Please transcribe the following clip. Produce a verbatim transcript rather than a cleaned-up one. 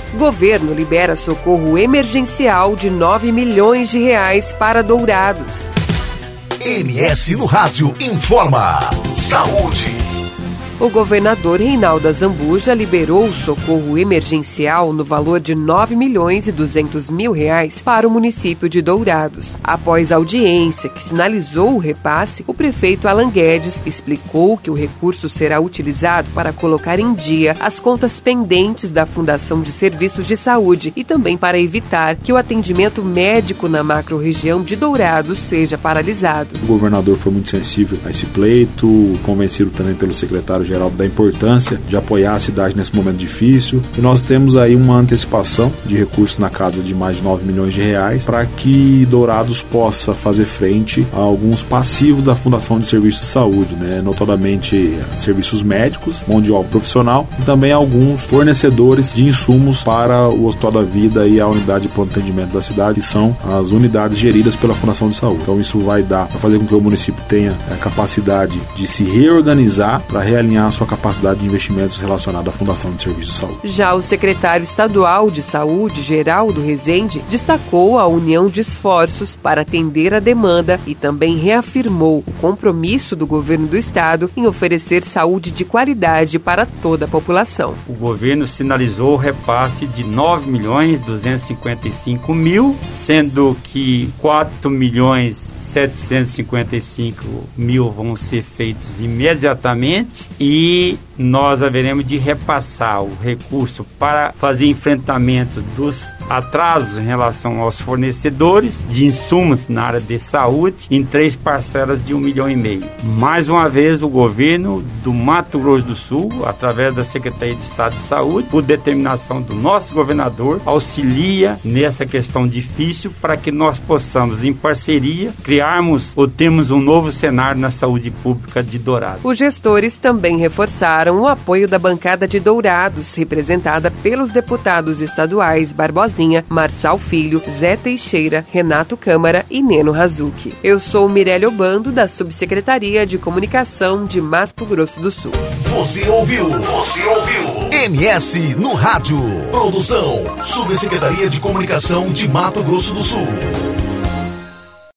Governo libera socorro emergencial de nove milhões de reais para Dourados. M S no Rádio informa. Saúde. O governador Reinaldo Azambuja liberou o socorro emergencial no valor de nove milhões e duzentos mil reais para o município de Dourados. Após audiência que sinalizou o repasse, o prefeito Alan Guedes explicou que o recurso será utilizado para colocar em dia as contas pendentes da Fundação de Serviços de Saúde e também para evitar que o atendimento médico na macro-região de Dourados seja paralisado. O governador foi muito sensível a esse pleito, convencido também pelo secretário geral da importância de apoiar a cidade nesse momento difícil, e nós temos aí uma antecipação de recursos na casa de mais de nove milhões de reais para que Dourados possa fazer frente a alguns passivos da Fundação de Serviços de Saúde, né? Notadamente serviços médicos, mão de obra profissional e também alguns fornecedores de insumos para o Hospital da Vida e a unidade de pronto atendimento da cidade, que são as unidades geridas pela Fundação de Saúde. Então isso vai dar para fazer com que o município tenha a capacidade de se reorganizar para realinhar a sua capacidade de investimentos relacionada à Fundação de Serviços de Saúde. Já o secretário estadual de Saúde, Geraldo Rezende, destacou a união de esforços para atender a demanda e também reafirmou o compromisso do governo do estado em oferecer saúde de qualidade para toda a população. O governo sinalizou o repasse de nove milhões duzentos e cinquenta e cinco mil, sendo que quatro milhões setecentos e cinquenta e cinco mil vão ser feitos imediatamente e nós haveremos de repassar o recurso para fazer enfrentamento dos atrasos em relação aos fornecedores de insumos na área de saúde em três parcelas de um milhão e meio. Mais uma vez, o governo do Mato Grosso do Sul, através da Secretaria de Estado de Saúde, por determinação do nosso governador, auxilia nessa questão difícil para que nós possamos, em parceria, criarmos ou termos um novo cenário na saúde pública de Dourados. Os gestores também reforçaram o apoio da bancada de Dourados, representada pelos deputados estaduais Barbosinha, Marçal Filho, Zé Teixeira, Renato Câmara e Neno Razucchi. Eu sou Mirelle Obando, da Subsecretaria de Comunicação de Mato Grosso do Sul. Você ouviu? Você ouviu? M S no Rádio. Produção, Subsecretaria de Comunicação de Mato Grosso do Sul.